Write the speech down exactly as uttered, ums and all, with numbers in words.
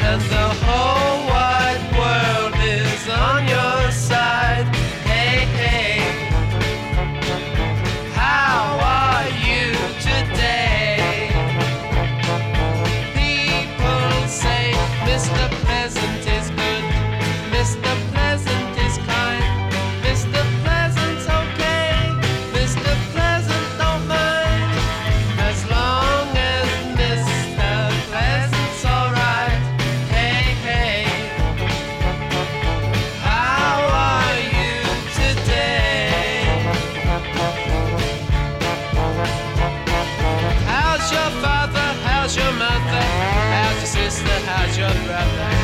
and the whole wide world is on your side. Hey, hey, how are you today? People say Mister Pleasant is good, Mister Pleasant is kind, Mister Pleasant's okay, Mister Pleasant don't mind, as long as Mister Pleasant's alright. Hey, hey, how are you today? How's your father? How's your mother? How's your sister? How's your brother?